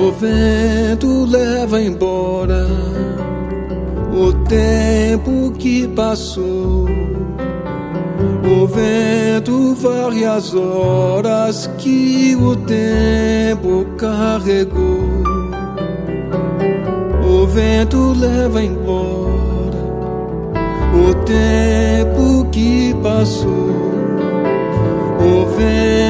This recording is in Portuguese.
O vento leva embora o tempo que passou. O vento varre as horas que o tempo carregou. O vento leva embora o tempo que passou. O vento